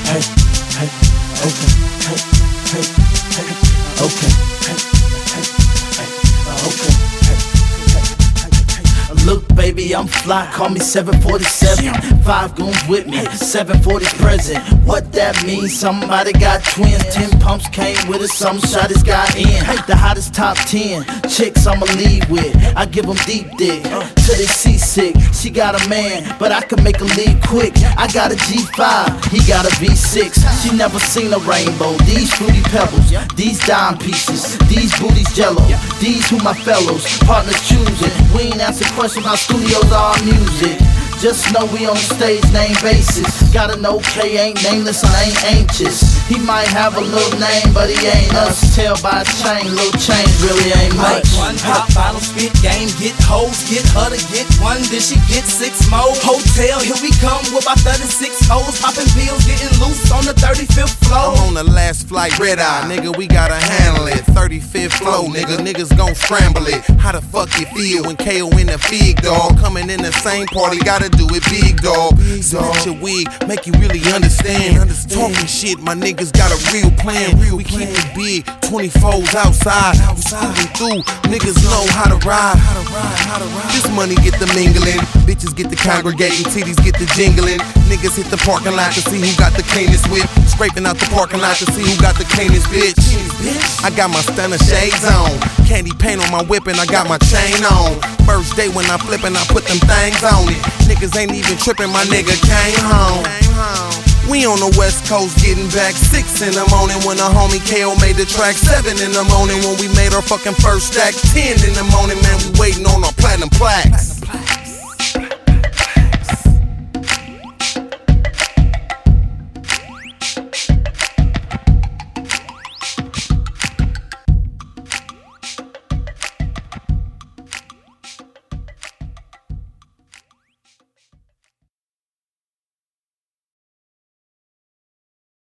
hey, hey, okay, hey, hey, hey, okay, hey, hey, hey, okay. Look, baby, I'm fly, call me 747. 5 goons with me, 740 present. What that means, somebody got twins. 10 pumps came with it, some shot his guy in. The hottest top 10 chicks I'ma leave with. I give them deep dick till they seasick. She got a man, but I can make her leave quick. I got a G5, he got a V6. She never seen a rainbow. These fruity pebbles, these dime pieces, these booties jello. These who my fellows, partners choosing. We ain't answer questions, our studios are our music. Just know we on the stage name basis. Gotta know K ain't nameless and ain't anxious. He might have a little name, but he ain't us. Tell by a chain, little change really ain't much. One pop bottle, spit game, get hoes, get her to get one, then she get 6 more. Hotel, here we come with about 36 hoes, popping pills, getting loose on the 35th floor. I'm on the last flight, red eye, nigga, we gotta handle it. 35th floor, nigga, niggas gon' scramble it. How the fuck you feel when KO in the fig, dog? Coming in the same party, gotta do it big, dog. Split your wig, make you really understand. Talking shit, my niggas got a real plan. We keep it big, 24s outside. We scooting through, niggas know how to ride. This money get the mingling, bitches get the congregating, titties get the jingling. Niggas hit the parking lot to see who got the cleanest whip. Scraping out the parking lot to see who got the cleanest bitch. I got my stunner shades on, candy paint on my whip and I got my chain on. First day when I flippin', I put them things on it. Niggas ain't even trippin', my nigga came home. We on the west coast getting back 6 in the morning when a homie KO made the track. 7 in the morning when we made our fucking first stack. 10 in the morning, man, we waiting on our platinum plaques.